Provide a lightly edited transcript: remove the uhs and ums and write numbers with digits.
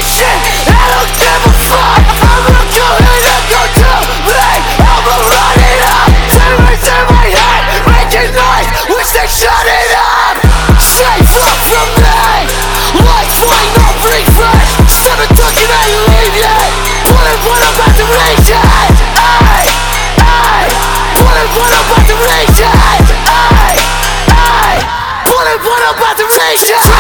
this shit, I don't give a fuck. I'm gonna go in and go to me, I'ma run it up. Terrors in my head, making noise, wish they shut it up. Say fuck from me, life ain't no refresh. 7 took it and leave yet. What I'm about to reach it, ay, ay. What I'm about to reach it, ay, ay. What I'm about to reach it.